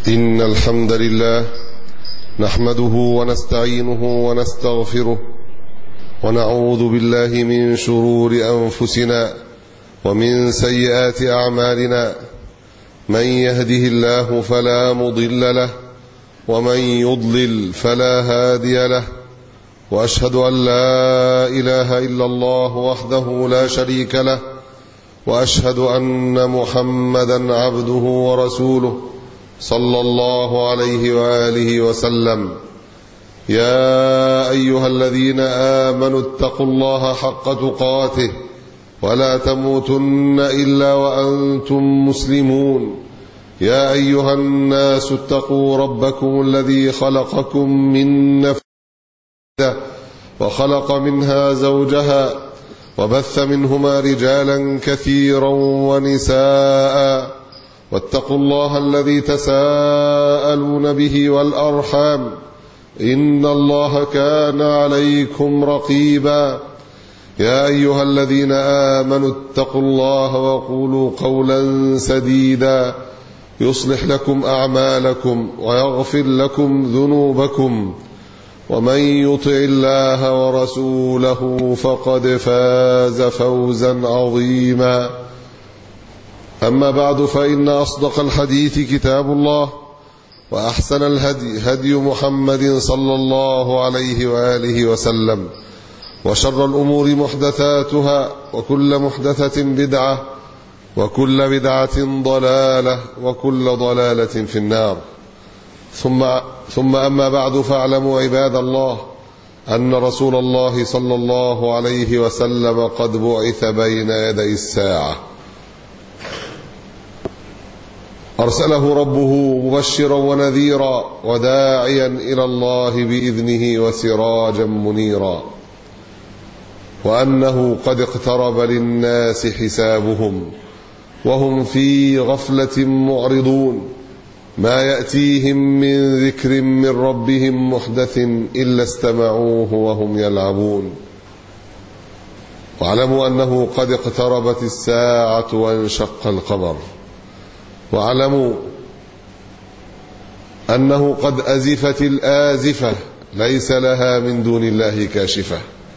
إن الحمد لله نحمده ونستعينه ونستغفره ونعوذ بالله من شرور أنفسنا ومن سيئات أعمالنا. من يهده الله فلا مضل له ومن يضلل فلا هادي له، وأشهد أن لا إله إلا الله وحده لا شريك له، وأشهد أن محمدا عبده ورسوله صلى الله عليه وآله وسلم. يا أيها الذين آمنوا اتقوا الله حق تقاته ولا تموتن إلا وأنتم مسلمون. يا أيها الناس اتقوا ربكم الذي خلقكم من نفس واحدة وخلق منها زوجها وبث منهما رجالا كثيرا ونساء، واتقوا الله الذي تساءلون به والأرحام إن الله كان عليكم رقيبا. يا أيها الذين آمنوا اتقوا الله وقولوا قولا سديدا يصلح لكم أعمالكم ويغفر لكم ذنوبكم، ومن يطع الله ورسوله فقد فاز فوزا عظيما. أما بعد، فإن أصدق الحديث كتاب الله، وأحسن الهدي هدي محمد صلى الله عليه وآله وسلم، وشر الأمور محدثاتها، وكل محدثة بدعة، وكل بدعة ضلالة، وكل ضلالة في النار. ثم أما بعد، فاعلموا عباد الله أن رسول الله صلى الله عليه وسلم قد بعث بين يدي الساعة، أرسله ربه مبشرا ونذيرا وداعيا إلى الله بإذنه وسراجا منيرا، وأنه قد اقترب للناس حسابهم وهم في غفلة معرضون، ما يأتيهم من ذكر من ربهم محدث إلا استمعوه وهم يلعبون. واعلموا أنه قد اقتربت الساعة وانشق القمر، واعلموا أنه قد أزفت الآزفة ليس لها من دون الله كاشفة.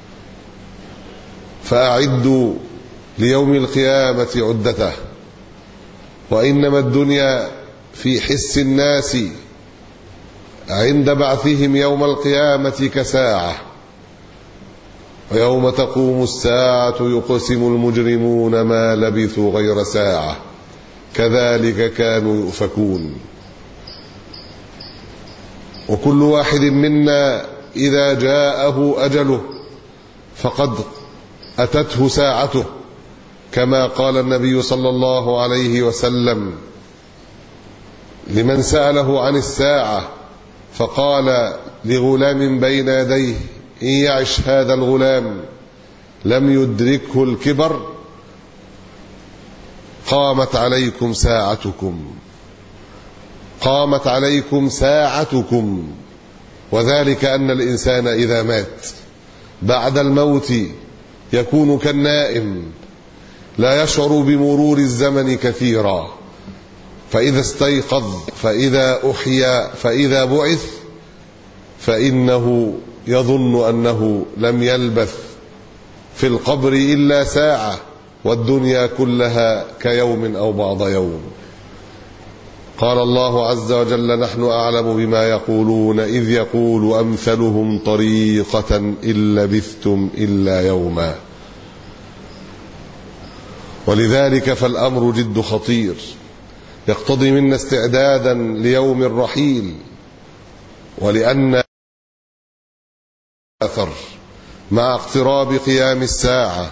فأعدوا ليوم القيامة عدته، وإنما الدنيا في حس الناس عند بعثهم يوم القيامة كساعة، ويوم تقوم الساعة يقسم المجرمون ما لبثوا غير ساعة كذلك كانوا يؤفكون. وكل واحد منا إذا جاءه أجله فقد أتته ساعته، كما قال النبي صلى الله عليه وسلم لمن سأله عن الساعة فقال لغلام بين يديه: إن يعش هذا الغلام لم يدركه الكبر قامت عليكم ساعتكم، قامت عليكم ساعتكم. وذلك أن الإنسان إذا مات بعد الموت يكون كالنائم لا يشعر بمرور الزمن كثيرا، فإذا استيقظ، فإذا أحيا، فإذا بعث، فإنه يظن أنه لم يلبث في القبر إلا ساعة، والدنيا كلها كيوم أو بعض يوم. قال الله عز وجل: نحن أعلم بما يقولون إذ يقول أمثلهم طريقة إن لبثتم إلا يوما. ولذلك فالأمر جد خطير، يقتضي منا استعدادا ليوم الرحيل، ولأن أثر مع اقتراب قيام الساعة.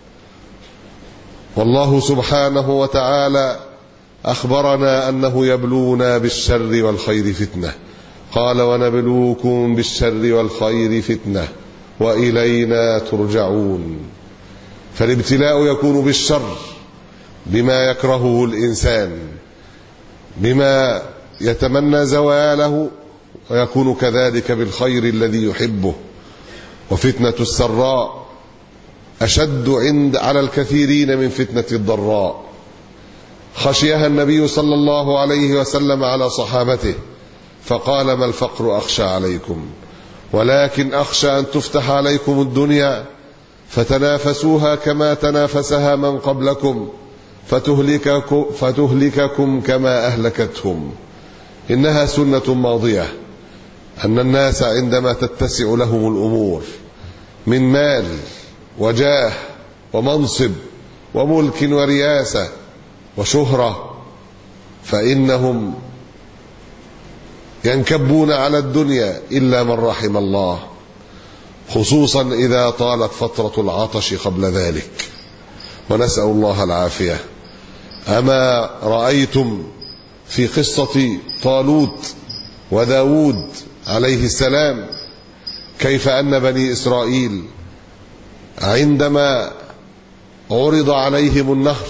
والله سبحانه وتعالى أخبرنا أنه يبلونا بالشر والخير فتنة، قال: ونبلوكم بالشر والخير فتنة وإلينا ترجعون. فالابتلاء يكون بالشر بما يكرهه الإنسان، بما يتمنى زواله، ويكون كذلك بالخير الذي يحبه. وفتنة السراء أشد على الكثيرين من فتنة الضراء، خشيها النبي صلى الله عليه وسلم على صحابته فقال: ما الفقر أخشى عليكم، ولكن أخشى أن تفتح عليكم الدنيا فتنافسوها كما تنافسها من قبلكم فتهلككم كما أهلكتهم. إنها سنة ماضية أن الناس عندما تتسع لهم الأمور من مال وجاه ومنصب وملك ورياسة وشهرة فإنهم ينكبون على الدنيا إلا من رحم الله، خصوصا إذا طالت فترة العطش قبل ذلك، ونسأل الله العافية. أما رأيتم في قصة طالوت وداود عليه السلام كيف أن بني إسرائيل عندما عرض عليهم النهر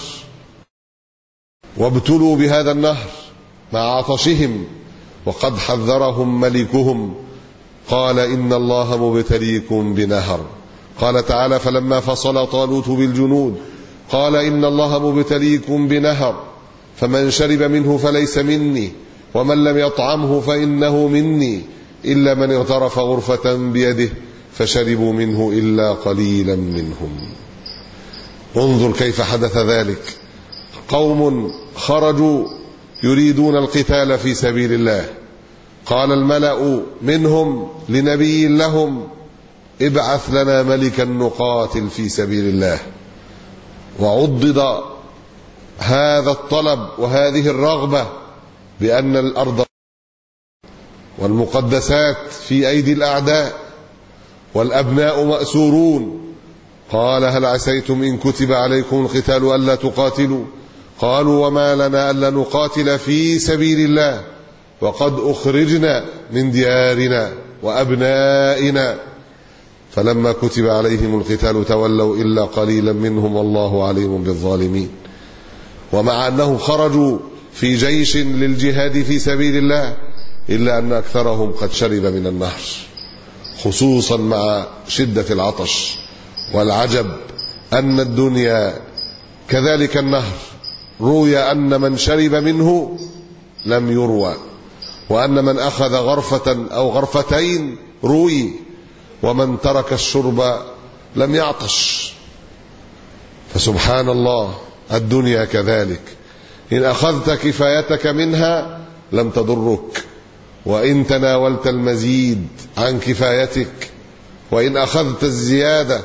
وابتلوا بهذا النهر مع عطشهم وقد حذرهم ملكهم قال: إن الله مبتليكم بنهر. قال تعالى: فلما فصل طالوت بالجنود قال: إن الله مبتليكم بنهر فمن شرب منه فليس مني ومن لم يطعمه فإنه مني إلا من اغترف غرفة بيده فشربوا منه إلا قليلا منهم. انظر كيف حدث ذلك. قوم خرجوا يريدون القتال في سبيل الله، قال الملأ منهم لنبي لهم: ابعث لنا ملكا نقاتل في سبيل الله. وعضد هذا الطلب وهذه الرغبة بأن الأرض والمقدسات في أيدي الأعداء والأبناء مأسورون. قال: هل عسيتم إن كتب عليكم القتال ألا تقاتلوا؟ قالوا: وما لنا ألا نقاتل في سبيل الله وقد أخرجنا من ديارنا وأبنائنا. فلما كتب عليهم القتال تولوا إلا قليلا منهم والله عليم بالظالمين. ومع أنهم خرجوا في جيش للجهاد في سبيل الله إلا أن أكثرهم قد شرب من النهر، خصوصا مع شدة العطش. والعجب أن الدنيا كذلك النهر، روي أن من شرب منه لم يروى، وأن من أخذ غرفة أو غرفتين روي، ومن ترك الشرب لم يعطش. فسبحان الله، الدنيا كذلك، إن أخذت كفايتك منها لم تضرك، وإن تناولت المزيد عن كفايتك، وإن أخذت الزيادة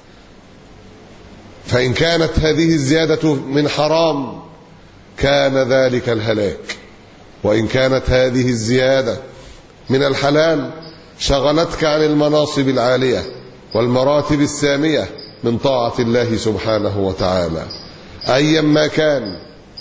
فإن كانت هذه الزيادة من حرام كان ذلك الهلاك، وإن كانت هذه الزيادة من الحلال شغلتك عن المناصب العالية والمراتب السامية من طاعة الله سبحانه وتعالى. أيا ما كان،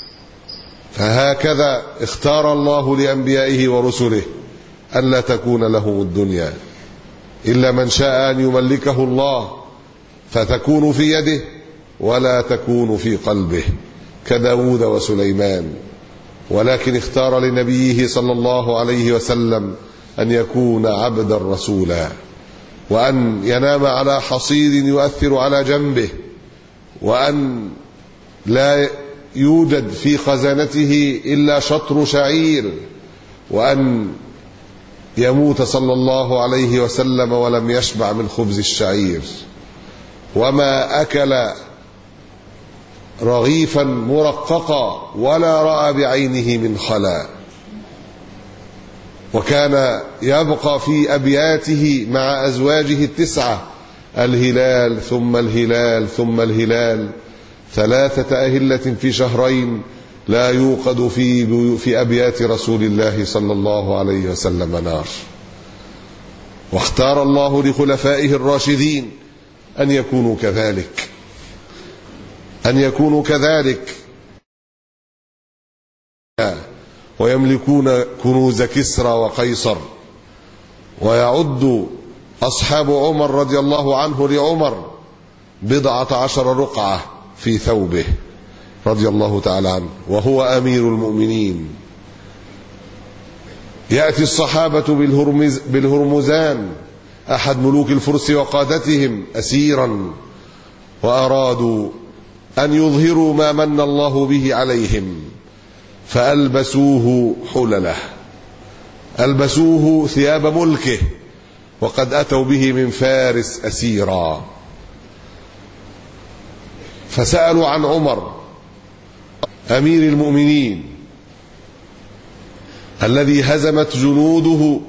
فهكذا اختار الله لأنبيائه ورسله أن لا تكون لهم الدنيا إلا من شاء أن يملكه الله فتكون في يده ولا تكون في قلبه كداود وسليمان، ولكن اختار لنبيه صلى الله عليه وسلم أن يكون عبدا رسولا، وأن ينام على حصير يؤثر على جنبه، وأن لا يوجد في خزانته إلا شطر شعير، وأن يموت صلى الله عليه وسلم ولم يشبع من خبز الشعير، وما أكل رغيفا مرققا ولا رأى بعينه من خلا. وكان يبقى في أبياته مع أزواجه 9: الهلال ثم الهلال ثم الهلال، 3 أهلة في شهرين لا يوقد في أبيات رسول الله صلى الله عليه وسلم نار. واختار الله لخلفائه الراشدين أن يكونوا كذلك، ويملكون كنوز كسرى وقيصر. ويعد أصحاب عمر رضي الله عنه لعمر 14 رقعة في ثوبه رضي الله تعالى عنه وهو أمير المؤمنين. يأتي الصحابة بالهرمزان أحد ملوك الفرس وقادتهم أسيرا، وأرادوا أن يظهروا ما من الله به عليهم، فألبسوه حلله، ألبسوه ثياب ملكه، وقد أتوا به من فارس أسيرا. فسألوا عن عمر أمير المؤمنين الذي هزمت جنوده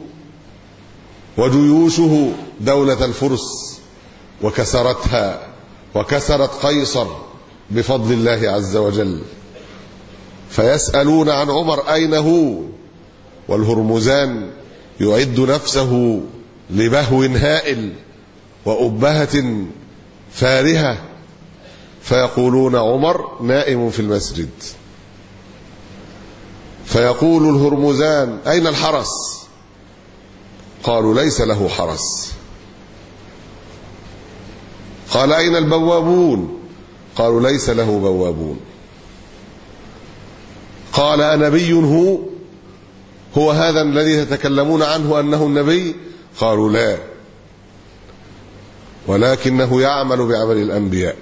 وجيوشه دولة الفرس وكسرتها وكسرت قيصر بفضل الله عز وجل، فيسألون عن عمر أين هو، والهرمزان يعد نفسه لبهو هائل وأبهة فارهة، فيقولون عمر نائم في المسجد. فيقول الهرمزان أين الحرس؟ قالوا ليس له حرس. قال أين البوابون؟ قالوا ليس له بوابون. قال أنبي هو هذا الذي تتكلمون عنه أنه النبي؟ قالوا لا، ولكنه يعمل بعمل الأنبياء.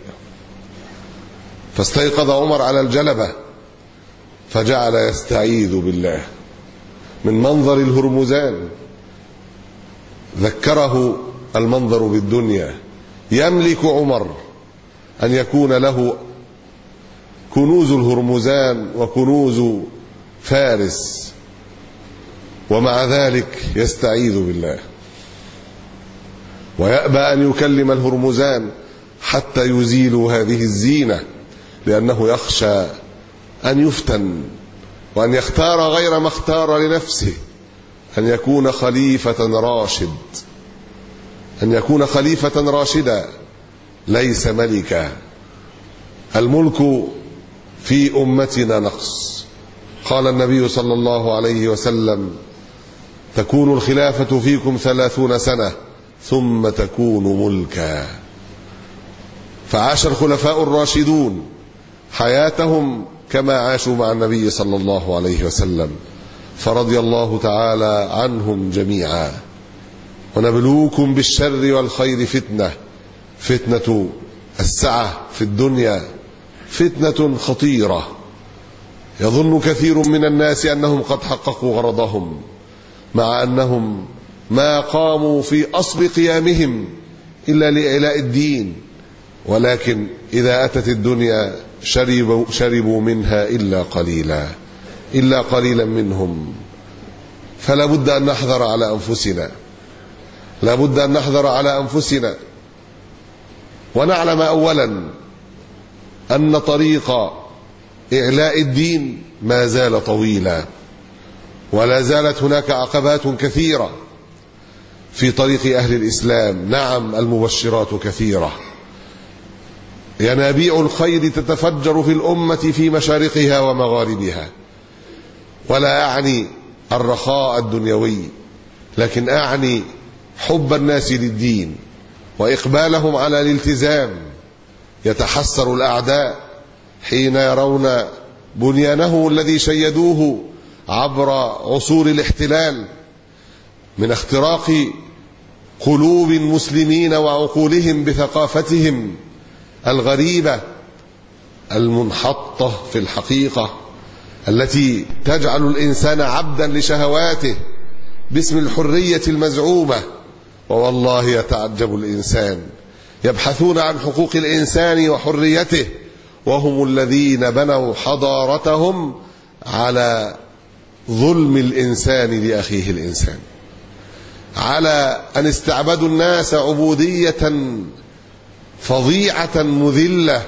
فاستيقظ عمر على الجلبة فجعل يستعيذ بالله من منظر الهرمزان. ذكره المنظر بالدنيا. يملك عمر أن يكون له كنوز الهرمزان وكنوز فارس، ومع ذلك يستعيذ بالله ويأبى أن يكلم الهرمزان حتى يزيلوا هذه الزينة، لأنه يخشى أن يفتن وأن يختار غير ما اختار لنفسه، أن يكون خليفة راشد، أن يكون خليفة راشدا ليس ملكا. الملك في أمتنا نقص. قال النبي صلى الله عليه وسلم: تكون الخلافة فيكم 30 سنة ثم تكون ملكا. فعاش الخلفاء الراشدون حياتهم كما عاشوا مع النبي صلى الله عليه وسلم، فرضي الله تعالى عنهم جميعا. ونبلوكم بالشر والخير فتنة، فتنة السعة في الدنيا فتنة خطيرة، يظن كثير من الناس أنهم قد حققوا غرضهم، مع أنهم ما قاموا في أصل قيامهم إلا لإعلاء الدين، ولكن إذا أتت الدنيا شربوا منها إلا قليلا منهم. فلا بد أن نحذر على أنفسنا، لا بد أن نحذر على أنفسنا، ونعلم أولا أن طريق إعلاء الدين ما زال طويلا، ولا زالت هناك عقبات كثيرة في طريق أهل الإسلام. نعم، المبشرات كثيرة، ينابيع الخير تتفجر في الأمة في مشارقها ومغاربها، ولا أعني الرخاء الدنيوي، لكن أعني حب الناس للدين وإقبالهم على الالتزام. يتحسر الأعداء حين يرون بنيانه الذي شيدوه عبر عصور الاحتلال من اختراق قلوب المسلمين وعقولهم بثقافتهم الغريبة المنحطة في الحقيقة، التي تجعل الإنسان عبدا لشهواته باسم الحرية المزعومة. ووالله يتعجب الإنسان، يبحثون عن حقوق الإنسان وحريته، وهم الذين بنوا حضارتهم على ظلم الإنسان لأخيه الإنسان، على أن استعبدوا الناس عبودية فظيعة مذلة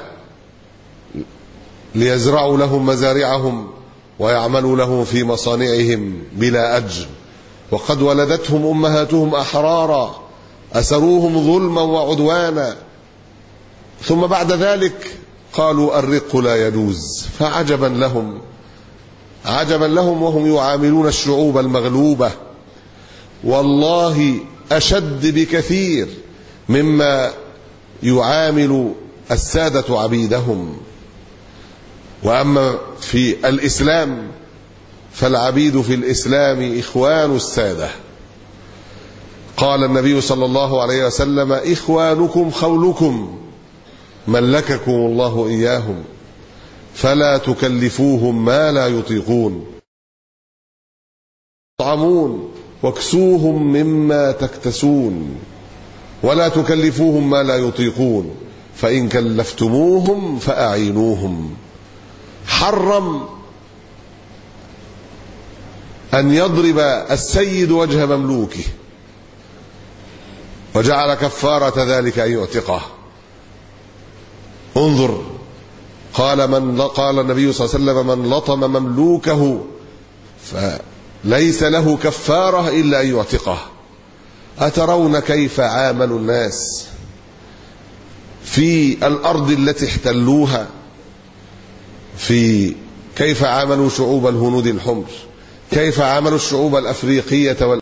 ليزرعوا لهم مزارعهم ويعملوا لهم في مصانعهم بلا أجر، وقد ولدتهم أمهاتهم أحرارا أسروهم ظلما وعدوانا، ثم بعد ذلك قالوا الرق لا يجوز. فعجبا لهم، عجبا لهم وهم يعاملون الشعوب المغلوبة والله أشد بكثير مما يعامل السادة عبيدهم. وأما في الإسلام فالعبيد في الإسلام إخوان السادة. قال النبي صلى الله عليه وسلم: إخوانكم خولكم ملككم الله إياهم. فلا تكلفوهم ما لا يطيقون، اطعمون واكسوهم مما تكتسون، ولا تكلفوهم ما لا يطيقون، فإن كلفتموهم فأعينوهم. حرم أن يضرب السيد وجه مملوكه، وجعل كفارة ذلك أن يعتقه. انظر، قال النبي صلى الله عليه وسلم: من لطم مملوكه فليس له كفارة إلا أن يعتقه. أترون كيف عاملوا الناس في الأرض التي احتلوها؟ كيف عاملوا شعوب الهنود الحمر، كيف عاملوا الشعوب الأفريقية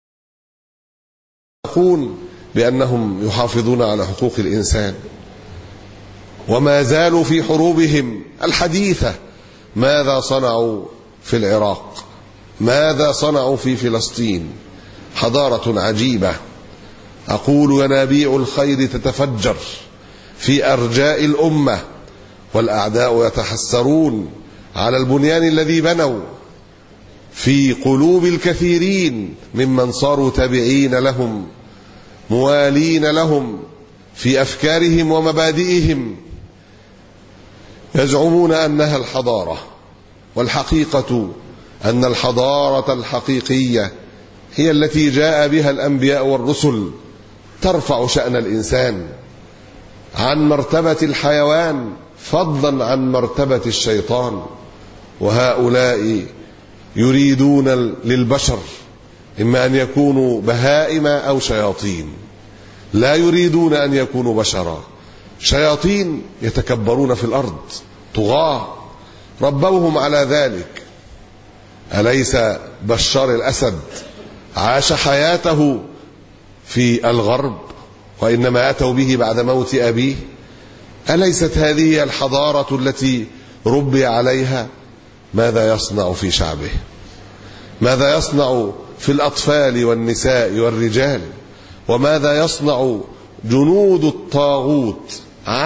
يقول بأنهم يحافظون على حقوق الإنسان، وما زالوا في حروبهم الحديثة. ماذا صنعوا في العراق؟ ماذا صنعوا في فلسطين؟ حضارة عجيبة. أقول: ينابيع الخير تتفجر في أرجاء الأمة، والأعداء يتحسرون على البنيان الذي بنوا في قلوب الكثيرين ممن صاروا تابعين لهم، موالين لهم في أفكارهم ومبادئهم. يزعمون أنها الحضارة، والحقيقة أن الحضارة الحقيقية هي التي جاء بها الأنبياء والرسل، ترفع شأن الإنسان عن مرتبة الحيوان فضلا عن مرتبة الشيطان. وهؤلاء يريدون للبشر إما أن يكونوا بهائم أو شياطين، لا يريدون أن يكونوا بشرا. شياطين يتكبرون في الأرض، طغاة ربوهم على ذلك. أليس بشار الأسد عاش حياته في الغرب، وإنما أتوا به بعد موت أبيه؟ أليست هذه الحضارة التي ربي عليها؟ ماذا يصنع في شعبه؟ ماذا يصنع في الأطفال والنساء والرجال؟ وماذا يصنع جنود الطاغوت،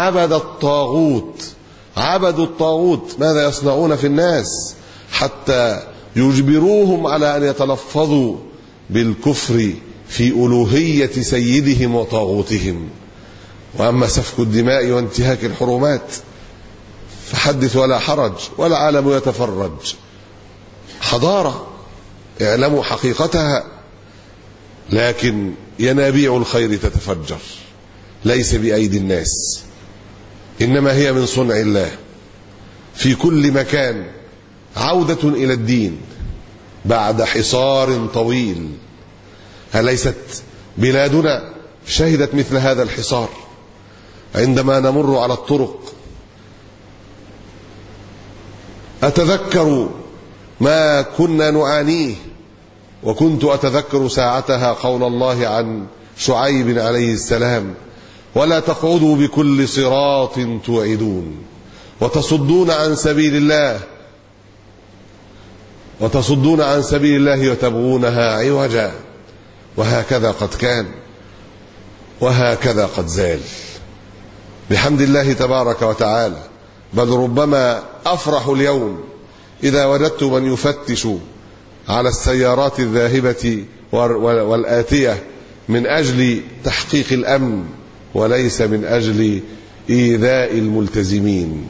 عبدوا الطاغوت؟ ماذا يصنعون في الناس حتى يجبروهم على أن يتلفظوا بالكفر في ألوهية سيدهم وطاغوتهم؟ وأما سفك الدماء وانتهاك الحرمات فحدث ولا حرج، والعالم يتفرج. حضارة اعلموا حقيقتها، لكن ينابيع الخير تتفجر، ليس بأيدي الناس، إنما هي من صنع الله. في كل مكان عودة إلى الدين بعد حصار طويل. أليست بلادنا شهدت مثل هذا الحصار؟ عندما نمر على الطرق أتذكر ما كنا نعانيه، وكنت أتذكر ساعتها قول الله عن شعيب عليه السلام: ولا تقعدوا بكل صراط توعدون وتصدون عن سبيل الله وتبغونها عوجا. وهكذا قد كان، وهكذا قد زال بحمد الله تبارك وتعالى. بل ربما أفرح اليوم إذا وجدت من يفتش على السيارات الذاهبة والآتية من أجل تحقيق الأمن، وليس من أجل إيذاء الملتزمين.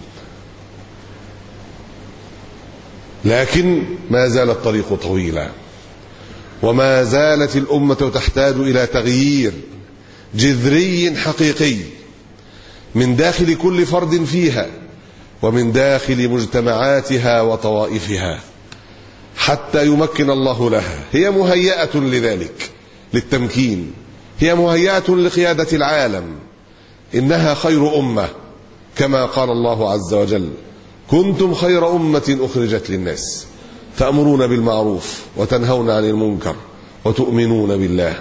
لكن ما زال الطريق طويلا، وما زالت الأمة تحتاج إلى تغيير جذري حقيقي من داخل كل فرد فيها، ومن داخل مجتمعاتها وطوائفها، حتى يمكن الله لها. هي مهيئة لذلك، للتمكين، هي مهيئة لقيادة العالم. إنها خير أمة، كما قال الله عز وجل: كنتم خير أمة أخرجت للناس تأمرون بالمعروف وتنهون عن المنكر وتؤمنون بالله.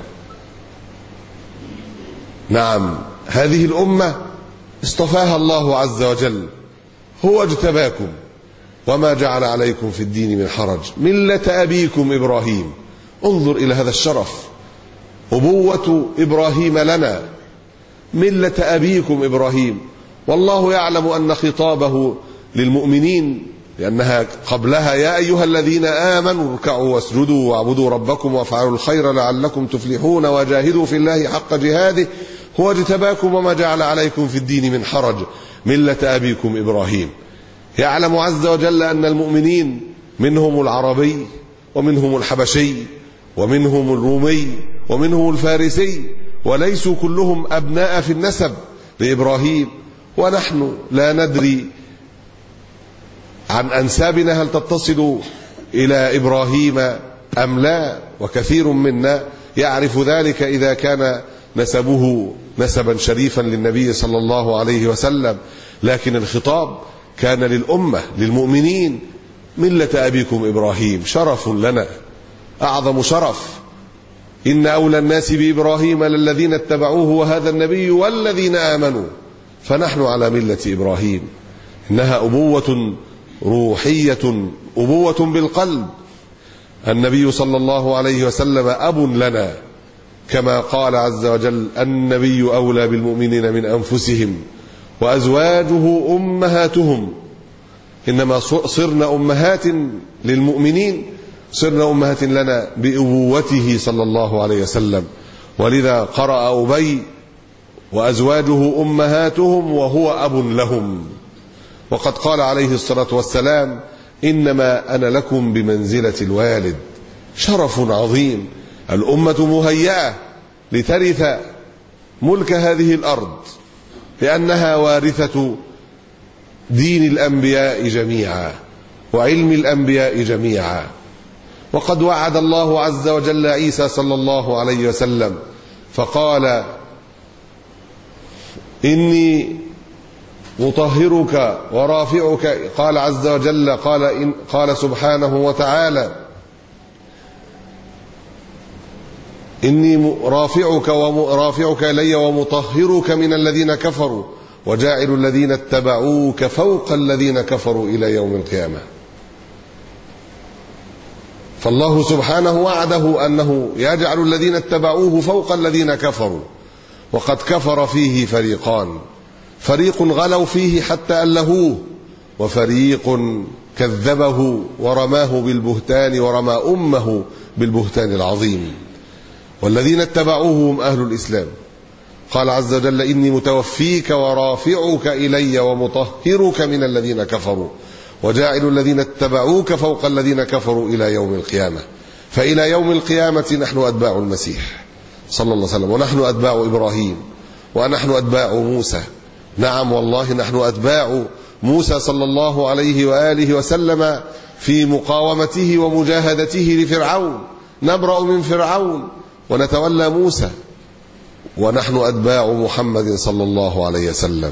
نعم، هذه الأمة اصطفاها الله عز وجل، هو اجتباكم وما جعل عليكم في الدين من حرج، ملة أبيكم إبراهيم. انظر إلى هذا الشرف، أبوة إبراهيم لنا، ملة أبيكم إبراهيم. والله يعلم أن خطابه للمؤمنين، لأنها قبلها يا أيها الذين آمنوا اركعوا واسجدوا واعبدوا ربكم وافعلوا الخير لعلكم تفلحون وجاهدوا في الله حق جهاده هو اجتباكم وما جعل عليكم في الدين من حرج ملة أبيكم إبراهيم. يعلم عز وجل أن المؤمنين منهم العربي ومنهم الحبشي ومنهم الرومي ومنهم الفارسي، وليسوا كلهم أبناء في النسب لإبراهيم، ونحن لا ندري عن أنسابنا هل تتصل إلى إبراهيم أم لا، وكثير منا يعرف ذلك إذا كان نسبه نسبا شريفا للنبي صلى الله عليه وسلم، لكن الخطاب كان للأمة للمؤمنين. ملة أبيكم إبراهيم شرف لنا، أعظم شرف. إن أولى الناس بإبراهيم للذين اتبعوه وهذا النبي والذين آمنوا، فنحن على ملة إبراهيم. إنها أبوة روحية، أبوة بالقلب. النبي صلى الله عليه وسلم أب لنا، كما قال عز وجل النبي أولى بالمؤمنين من أنفسهم وأزواجه أمهاتهم. إنما صرنا أمهات للمؤمنين، صرنا أمهات لنا بأبوته صلى الله عليه وسلم. ولذا قرأ أبي وأزواجه أمهاتهم وهو أب لهم. وقد قال عليه الصلاة والسلام إنما أنا لكم بمنزلة الوالد. شرف عظيم. الأمة مهيئة لترث ملك هذه الأرض، لأنها وارثة دين الأنبياء جميعا وعلم الأنبياء جميعا. وقد وعد الله عز وجل عيسى صلى الله عليه وسلم فقال إني مطهرك ورافعك. قال عز وجل قال سبحانه وتعالى إني رافعك إلي ومطهرك من الذين كفروا وجاعل الذين اتبعوك فوق الذين كفروا إلى يوم القيامة. فالله سبحانه وعده أنه يجعل الذين اتبعوه فوق الذين كفروا. وقد كفر فيه فريقان، فريق غلوا فيه حتى ألهوه، وفريق كذبه ورماه بالبهتان ورمى أمه بالبهتان العظيم. والذين اتبعوه هم أهل الإسلام. قال عز وجل إني متوفيك ورافعك إلي ومطهرك من الذين كفروا وجاعل الذين اتبعوك فوق الذين كفروا إلى يوم القيامة. فإلى يوم القيامة نحن أتباع المسيح صلى الله عليه وسلم، ونحن أتباع إبراهيم، ونحن أتباع موسى. نعم والله نحن أتباع موسى صلى الله عليه وآله وسلم في مقاومته ومجاهدته لفرعون. نبرأ من فرعون ونتولى موسى، ونحن أتباع محمد صلى الله عليه وسلم.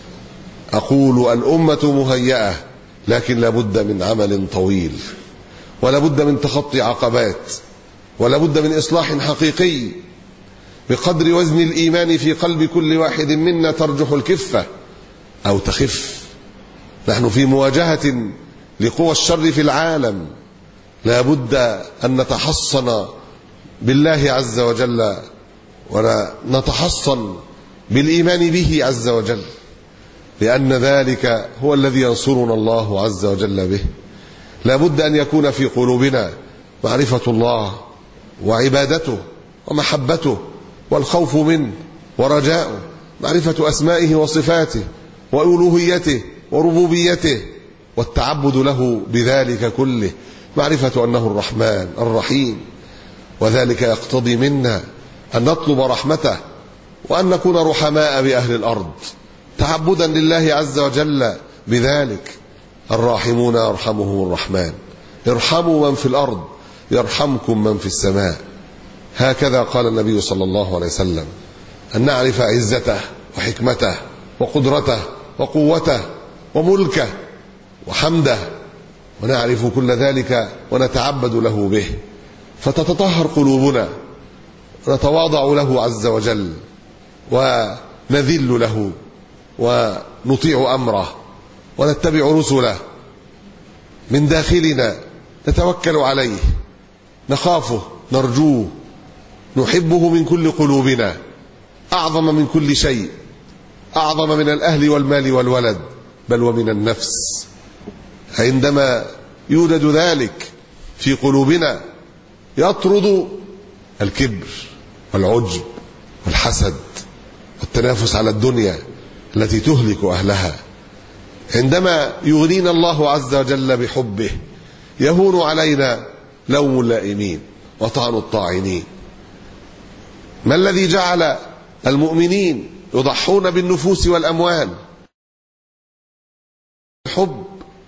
أقول الأمة مهيئة، لكن لابد من عمل طويل، ولابد من تخطي عقبات، ولابد من إصلاح حقيقي. بقدر وزن الإيمان في قلب كل واحد منا ترجح الكفة أو تخف. نحن في مواجهة لقوى الشر في العالم، لابد أن نتحصن بالله عز وجل ونتحصن بالإيمان به عز وجل، لأن ذلك هو الذي ينصرنا الله عز وجل به. لابد أن يكون في قلوبنا معرفة الله وعبادته ومحبته والخوف منه ورجاؤه، معرفة أسمائه وصفاته وألوهيته وربوبيته والتعبد له بذلك كله، معرفة أنه الرحمن الرحيم. وذلك يقتضي منا أن نطلب رحمته وأن نكون رحماء بأهل الأرض تعبدا لله عز وجل بذلك. الراحمون يرحمهم الرحمن، ارحموا من في الأرض يرحمكم من في السماء. هكذا قال النبي صلى الله عليه وسلم. أن نعرف عزته وحكمته وقدرته وقوته وملكه وحمده، ونعرف كل ذلك ونتعبد له به، فتتطهر قلوبنا ونتواضع له عز وجل ونذل له ونطيع أمره ونتبع رسله من داخلنا، نتوكل عليه، نخافه، نرجوه، نحبه من كل قلوبنا أعظم من كل شيء، أعظم من الأهل والمال والولد، بل ومن النفس. عندما يوجد ذلك في قلوبنا يطرد الكبر والعجب والحسد والتنافس على الدنيا التي تهلك أهلها. عندما يغنينا الله عز وجل بحبه يهون علينا لوم اللائمين وطعن الطاعنين. ما الذي جعل المؤمنين يضحون بالنفوس والأموال؟ الحب،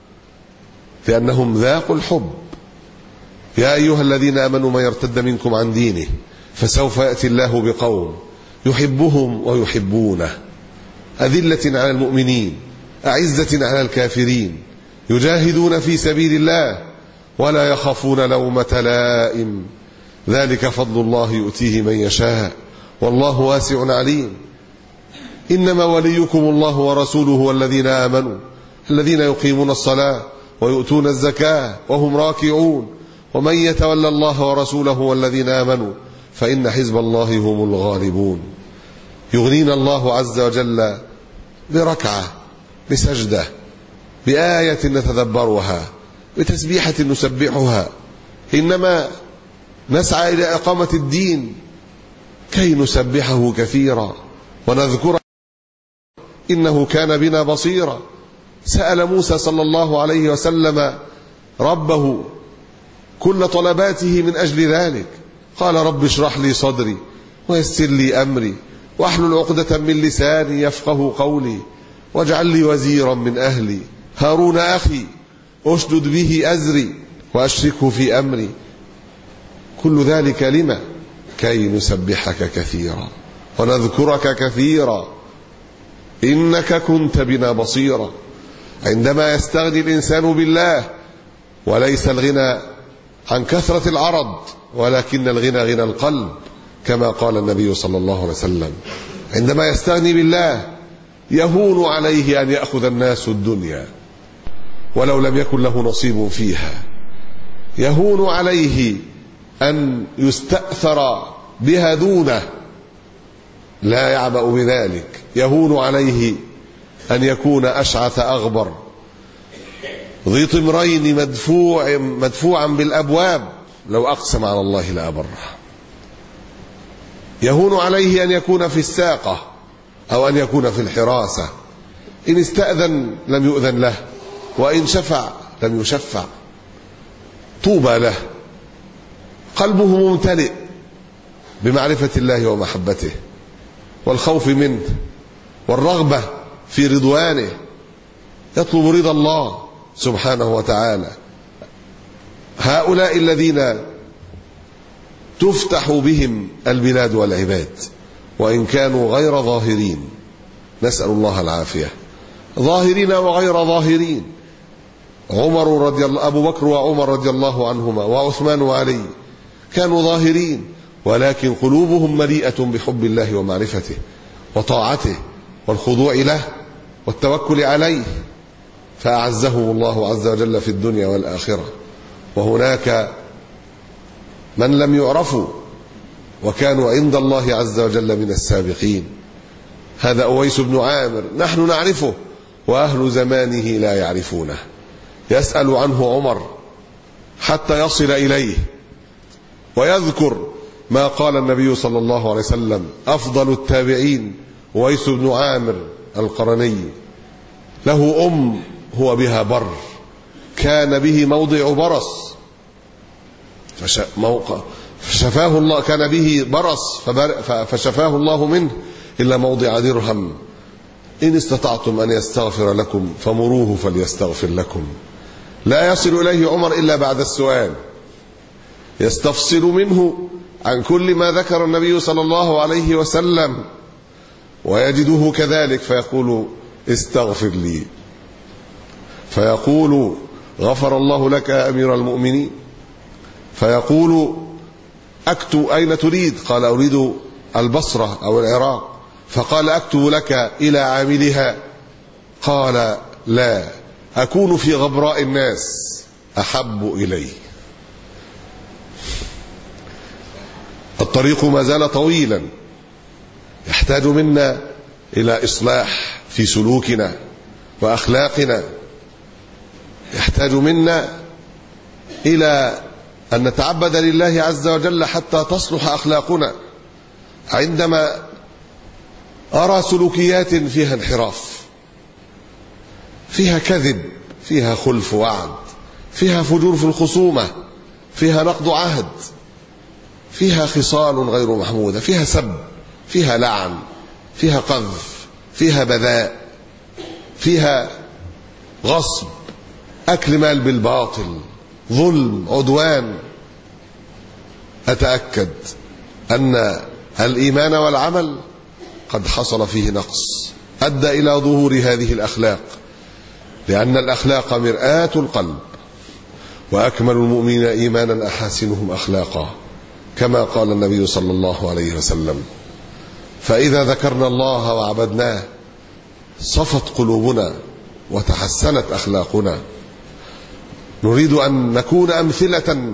لأنهم ذاقوا الحب. يا أيها الذين آمنوا من يرتد منكم عن دينه فسوف يأتي الله بقوم يحبهم ويحبونه أذلة على المؤمنين أعزة على الكافرين يجاهدون في سبيل الله ولا يخافون لومة لائم ذلك فضل الله يؤتيه من يشاء والله واسع عليم. إنما وليكم الله ورسوله والذين آمنوا الذين يقيمون الصلاة ويؤتون الزكاة وهم راكعون ومن يتولى الله ورسوله والذين آمنوا فإن حزب الله هم الغالبون. يغنينا الله عز وجل بركعة، بسجدة، بآية نتدبرها، بتسبيحة نسبحها. إنما نسعى إلى إقامة الدين كي نسبحه كثيرا ونذكره إنه كان بنا بصيرا. سأل موسى صلى الله عليه وسلم ربه كل طلباته من أجل ذلك، قال رب اشرح لي صدري ويسر لي أمري واحلل عقدة من لساني يفقه قولي واجعل لي وزيرا من أهلي هارون أخي أشدد به أزري وأشركه في أمري. كل ذلك لما؟ كي نسبحك كثيرا ونذكرك كثيرا إنك كنت بنا بصيرا. عندما يستغني الإنسان بالله، وليس الغنى عن كثرة العرض ولكن الغنى غنى القلب كما قال النبي صلى الله عليه وسلم، عندما يستغني بالله يهون عليه أن يأخذ الناس الدنيا ولو لم يكن له نصيب فيها، يهون عليه أن يستأثر بها دونه لا يعبأ بذلك، يهون عليه أن يكون أشعث أغبر ذي طمرين مدفوعا بالأبواب لو أقسم على الله لأبره. يهون عليه أن يكون في الساقة أو أن يكون في الحراسة، إن استأذن لم يؤذن له وإن شفع لم يشفع. طوبى له، قلبه ممتلئ بمعرفة الله ومحبته والخوف منه والرغبة في رضوانه، يطلب رضا الله سبحانه وتعالى. هؤلاء الذين تفتح بهم البلاد والعباد وإن كانوا غير ظاهرين، نسأل الله العافية، ظاهرين وغير ظاهرين. أبو بكر وعمر رضي الله عنهما وعثمان وعلي كانوا ظاهرين ولكن قلوبهم مليئة بحب الله ومعرفته وطاعته والخضوع له والتوكل عليه، فأعزهم الله عز وجل في الدنيا والآخرة. وهناك من لم يعرفوا وكانوا عند الله عز وجل من السابقين. هذا أويس بن عامر، نحن نعرفه وأهل زمانه لا يعرفونه. يسأل عنه عمر حتى يصل إليه ويذكر ما قال النبي صلى الله عليه وسلم: أفضل التابعين أويس بن عامر القرني، له أم هو بها بر، كان به موضع برص فشفاه الله، كان به برص فشفاه الله منه إلا موضع درهم. إن استطعتم أن يستغفر لكم فمروه فليستغفر لكم. لا يصل إليه عمر إلا بعد السؤال، يستفصل منه عن كل ما ذكر النبي صلى الله عليه وسلم ويجده كذلك، فيقول: استغفر لي، فيقول: غفر الله لك يا أمير المؤمنين. فيقول: أكتب أين تريد؟ قال: أريد البصرة أو العراق. فقال: أكتب لك إلى عاملها؟ قال: لا، أكون في غبراء الناس أحب إلي. الطريق ما زال طويلا، يحتاج منا إلى إصلاح في سلوكنا وأخلاقنا يحتاج منا إلى أن نتعبد لله عز وجل حتى تصلح أخلاقنا. عندما أرى سلوكيات فيها انحراف، فيها كذب، فيها خلف وعد، فيها فجور في الخصومة، فيها نقض عهد، فيها خصال غير محمودة، فيها سب، فيها لعن، فيها قذف، فيها بذاء، فيها غصب، أكل مال بالباطل، ظلم، عدوان، أتأكد أن الإيمان والعمل قد حصل فيه نقص أدى إلى ظهور هذه الأخلاق، لأن الأخلاق مرآة القلب، وأكمل المؤمنين إيمانا أحاسنهم أخلاقا، كما قال النبي صلى الله عليه وسلم. فإذا ذكرنا الله وعبدناه صفت قلوبنا وتحسنت أخلاقنا. نريد أن نكون أمثلة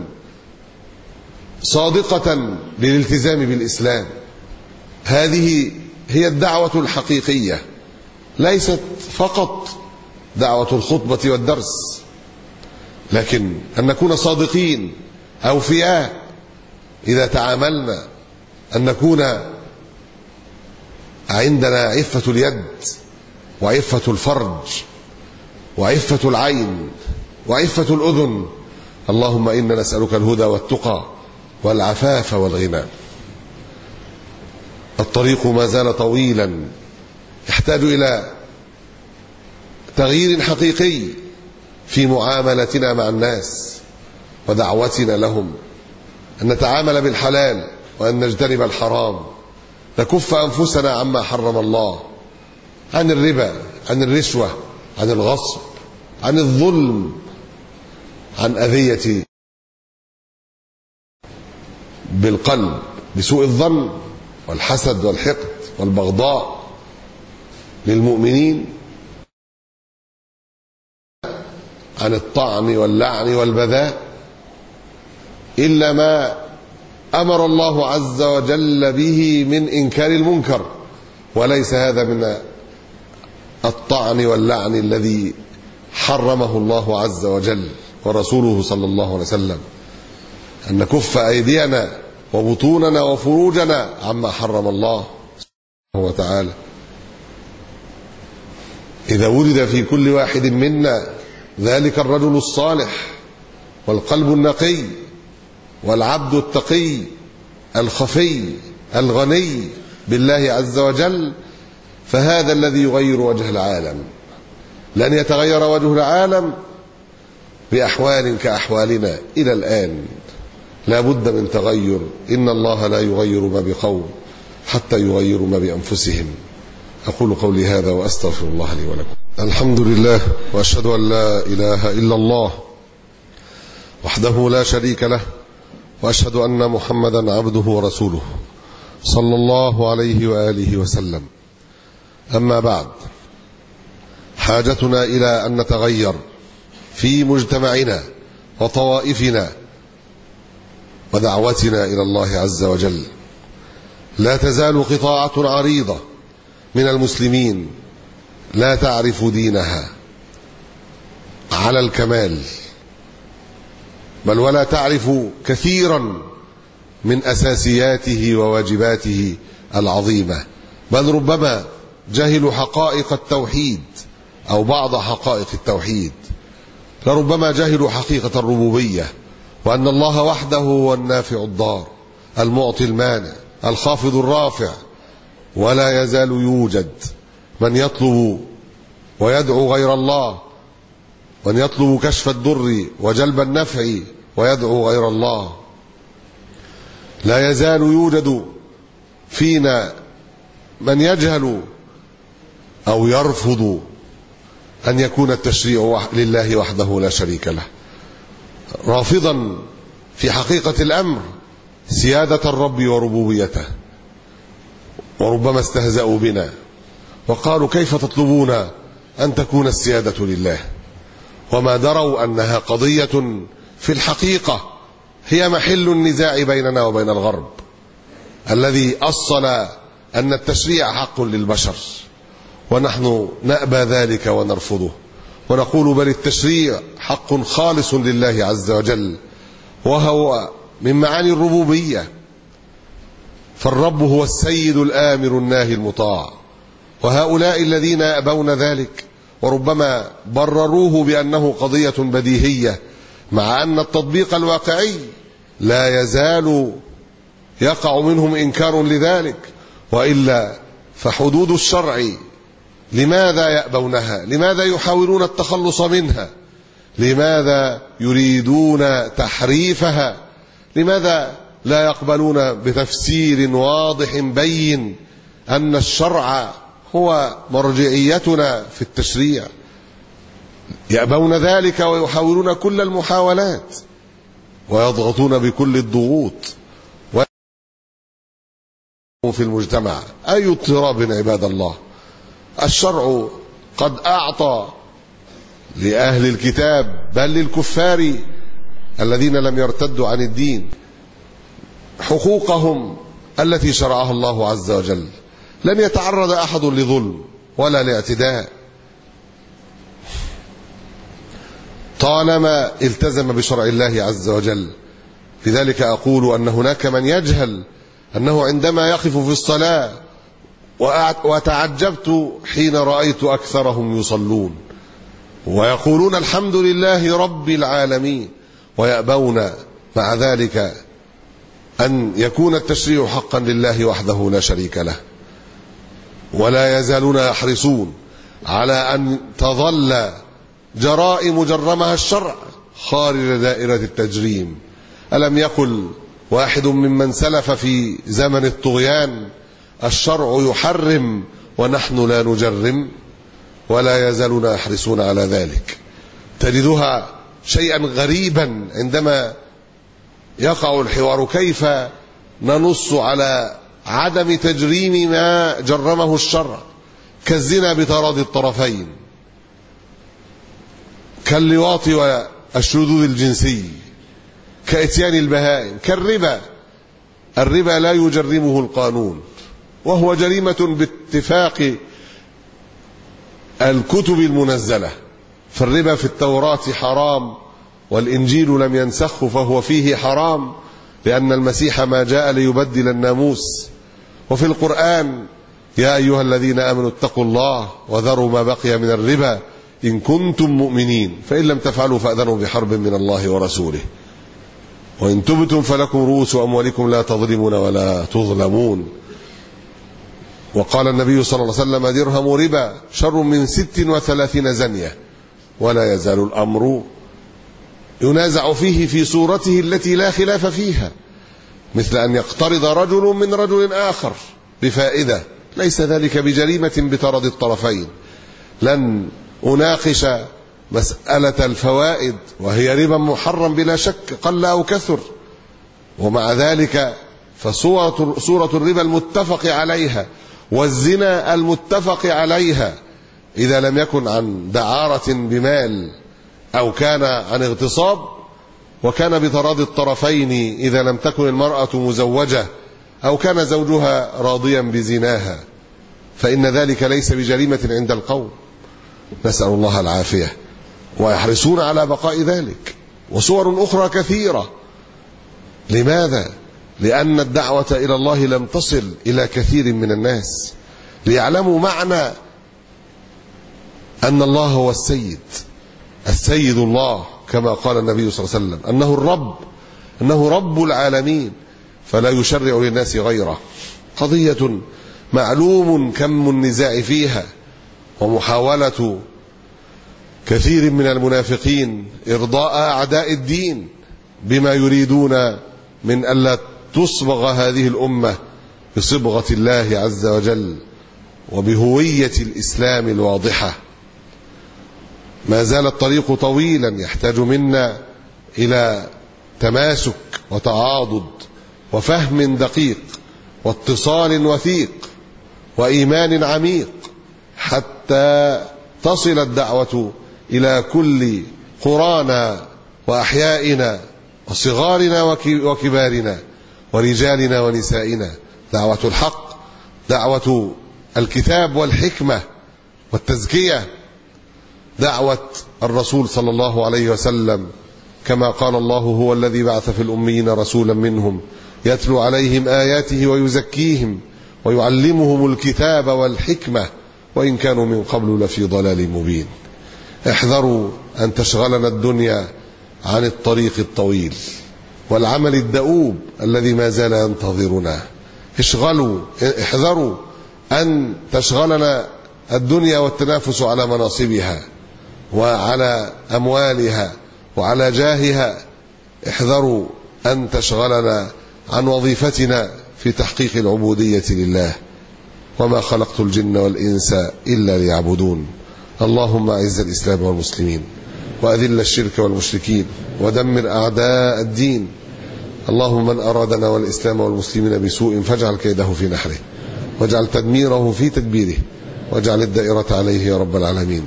صادقة للالتزام بالإسلام. هذه هي الدعوة الحقيقية، ليست فقط دعوة الخطبة والدرس، لكن أن نكون صادقين أوفياء إذا تعاملنا، أن نكون عندنا عفة اليد وعفة الفرج وعفة العين وعفة الأذن. اللهم إنا نسألك الهدى والتقى والعفاف والغنى. الطريق ما زال طويلا، يحتاج إلى تغيير حقيقي في معاملتنا مع الناس ودعوتنا لهم، أن نتعامل بالحلال وأن نجتنب الحرام، نكف أنفسنا عما حرم الله، عن الربا، عن الرشوة، عن الغصب، عن الظلم، عن أذية بالقلب بسوء الظن والحسد والحقد والبغضاء للمؤمنين، عن الطعن واللعن والبذاء، إلا ما أمر الله عز وجل به من إنكار المنكر، وليس هذا من الطعن واللعن الذي حرمه الله عز وجل ورسوله صلى الله عليه وسلم. أن نكف أيدينا وبطوننا وفروجنا عما حرم الله سبحانه وتعالى. إذا ولد في كل واحد منا ذلك الرجل الصالح والقلب النقي والعبد التقي الخفي الغني بالله عز وجل، فهذا الذي يغير وجه العالم. لن يتغير وجه العالم بأحوال كأحوالنا إلى الآن، لا بد من تغير. إن الله لا يغير ما بقوم حتى يغيروا ما بأنفسهم. أقول قولي هذا وأستغفر الله لي ولكم. الحمد لله، وأشهد أن لا إله إلا الله وحده لا شريك له، وأشهد أن محمدا عبده ورسوله صلى الله عليه وآله وسلم. أما بعد، حاجتنا إلى أن نتغير في مجتمعنا وطوائفنا ودعوتنا إلى الله عز وجل. لا تزال قطاعة عريضة من المسلمين لا تعرف دينها على الكمال، بل ولا تعرف كثيرا من أساسياته وواجباته العظيمة، بل ربما جهلوا حقائق التوحيد أو بعض حقائق التوحيد. لربما جهلوا حقيقة الربوبية، وأن الله وحده هو النافع الضار المعطي المانع الخافض الرافع، ولا يزال يوجد من يطلب ويدعو غير الله، من يطلب كشف الضر وجلب النفع ويدعو غير الله. لا يزال يوجد فينا من يجهل أو يرفض أن يكون التشريع لله وحده لا شريك له، رافضا في حقيقة الأمر سيادة الرب وربوبيته. وربما استهزأوا بنا وقالوا كيف تطلبون أن تكون السيادة لله، وما دروا أنها قضية في الحقيقة هي محل النزاع بيننا وبين الغرب، الذي أصل أن التشريع حق للبشر، ونحن نأبى ذلك ونرفضه، ونقول بل التشريع حق خالص لله عز وجل، وهو من معاني الربوبية، فالرب هو السيد الآمر الناهي المطاع. وهؤلاء الذين يأبون ذلك وربما برروه بأنه قضية بديهية، مع أن التطبيق الواقعي لا يزال يقع منهم إنكار لذلك، وإلا فحدود الشرع لماذا يأبونها؟ لماذا يحاولون التخلص منها؟ لماذا يريدون تحريفها؟ لماذا لا يقبلون بتفسير واضح بين أن الشرع هو مرجعيتنا في التشريع؟ يأبون ذلك ويحاولون كل المحاولات ويضغطون بكل الضغوط في المجتمع. أي اضطراب عباد الله! الشرع قد أعطى لأهل الكتاب بل للكفار الذين لم يرتدوا عن الدين حقوقهم التي شرعها الله عز وجل. لن يتعرض أحد لظلم ولا لاعتداء طالما التزم بشرع الله عز وجل. لذلك أقول أن هناك من يجهل أنه عندما يقف في الصلاة، وتعجبت حين رأيت أكثرهم يصلون ويقولون الحمد لله رب العالمين، ويأبون مع ذلك أن يكون التشريع حقا لله وحده لا شريك له، ولا يزالون يحرصون على أن تظل جرائم جرمها الشرع خارج دائرة التجريم. ألم يقل واحد ممن سلف في زمن الطغيان الشرع يحرم ونحن لا نجرم؟ ولا يزالون يحرصون على ذلك. تجدها شيئا غريبا عندما يقع الحوار، كيف ننص على عدم تجريم ما جرمه الشرع كالزنا بتراضي الطرفين، كاللواط والشذوذ الجنسي، كإتيان البهائم، كالربا. الربا لا يجرمه القانون، وهو جريمة باتفاق الكتب المنزلة. فالربا في التوراة حرام، والإنجيل لم ينسخه فهو فيه حرام، لأن المسيح ما جاء ليبدل الناموس. وفي القرآن يا أيها الذين آمنوا اتقوا الله وذروا ما بقي من الربا إن كنتم مؤمنين فإن لم تفعلوا فأذنوا بحرب من الله ورسوله وإن تبتم فلكم رؤوس أموالكم لا تظلمون ولا تظلمون. وقال النبي صلى الله عليه وسلم درهم ربا شر من 36 زنية. ولا يزال الأمر ينازع فيه في صورته التي لا خلاف فيها، مثل أن يقترض رجل من رجل آخر بفائدة، ليس ذلك بجريمة بتراضي الطرفين. لن أناقش مسألة الفوائد، وهي ربا محرم بلا شك قل أو كثر، ومع ذلك فصورة الربا المتفق عليها والزنا المتفق عليها إذا لم يكن عن دعارة بمال أو كان عن اغتصاب، وكان بتراضي الطرفين إذا لم تكن المرأة مزوجة أو كان زوجها راضيا بزناها، فإن ذلك ليس بجريمة عند القوم، نسأل الله العافية، ويحرصون على بقاء ذلك. وصور أخرى كثيرة. لماذا؟ لأن الدعوة إلى الله لم تصل إلى كثير من الناس ليعلموا معنى أن الله هو السيد الله، كما قال النبي صلى الله عليه وسلم أنه الرب، أنه رب العالمين، فلا يشرع للناس غيره. قضية معلوم كم النزاع فيها، ومحاولة كثير من المنافقين إرضاء أعداء الدين بما يريدون من ألا تصبغ هذه الأمة بصبغة الله عز وجل وبهوية الإسلام الواضحة. ما زال الطريق طويلا يحتاج منا إلى تماسك وتعاضد وفهم دقيق واتصال وثيق وإيمان عميق، حتى تصل الدعوة إلى كل قرانا وأحيائنا وصغارنا وكبارنا ورجالنا ونسائنا. دعوة الحق، دعوة الكتاب والحكمة والتزكية دعوة الرسول صلى الله عليه وسلم، كما قال الله: هو الذي بعث في الأميين رسولا منهم يتلو عليهم آياته ويزكيهم ويعلمهم الكتاب والحكمة وإن كانوا من قبل لفي ضلال مبين. احذروا أن تشغلنا الدنيا عن الطريق الطويل والعمل الدؤوب الذي ما زال ينتظرنا. احذروا أن تشغلنا الدنيا والتنافس على مناصبها وعلى أموالها وعلى جاهها. احذروا أن تشغلنا عن وظيفتنا في تحقيق العبودية لله. وما خلقت الجن والإنس إلا ليعبدون. اللهم أعز الإسلام والمسلمين وأذل الشرك والمشركين ودمر أعداء الدين. اللهم من أرادنا والإسلام والمسلمين بسوء فاجعل كيده في نحره واجعل تدميره في تدبيره واجعل الدائرة عليه يا رب العالمين.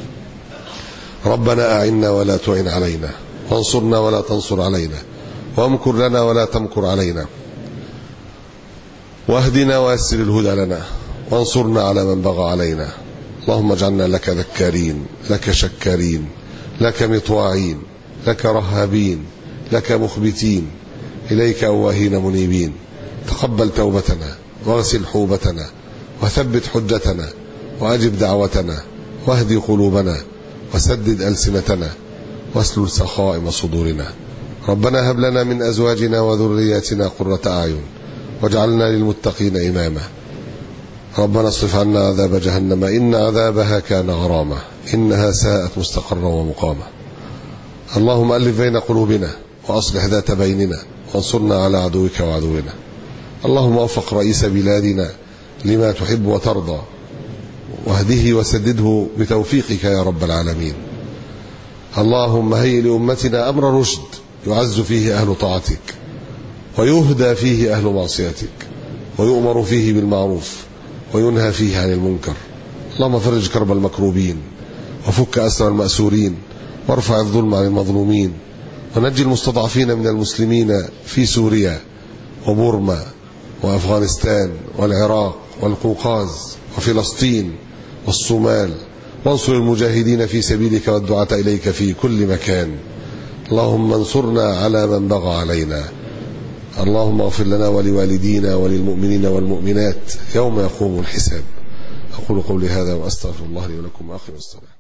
ربنا أعنا ولا تعن علينا وانصرنا ولا تنصر علينا وامكر لنا ولا تمكر علينا واهدنا ويسر الهدى لنا وانصرنا على من بغى علينا. اللهم اجعلنا لك ذكارين لك شكارين لك مطواعين لك رهابين لك مخبتين إليك أواهين منيبين. تقبل توبتنا واغسل حوبتنا وثبت حجتنا وأجب دعوتنا واهدي قلوبنا وسدد ألسنتنا واسلل سخائم صدورنا. ربنا هب لنا من أزواجنا وذرياتنا قرة أعين واجعلنا للمتقين إماما. ربنا اصرف عنا عذاب جهنم إن عذابها كان غراما إنها ساءت مستقرا ومقاما. اللهم ألف بين قلوبنا وأصلح ذات بيننا وانصرنا على عدوك وعدونا. اللهم وفق رئيس بلادنا لما تحب وترضى واهده وسدده بتوفيقك يا رب العالمين. اللهم هيئ لأمتنا أمر رشد يعز فيه أهل طاعتك ويهدى فيه أهل معصيتك ويؤمر فيه بالمعروف وينهى فيه عن المنكر. اللهم فرج كرب المكروبين وفك أسر المأسورين وارفع الظلم عن المظلومين ونجي المستضعفين من المسلمين في سوريا وبورما وأفغانستان والعراق والقوقاز وفلسطين والصومال وانصر المجاهدين في سبيلك والدعاة إليك في كل مكان. اللهم انصرنا على من بغى علينا. اللهم اغفر لنا ولوالدينا وللمؤمنين والمؤمنات يوم يقوم الحساب. أقول قولي هذا وأستغفر الله لي ولكم وأقم الصلاة.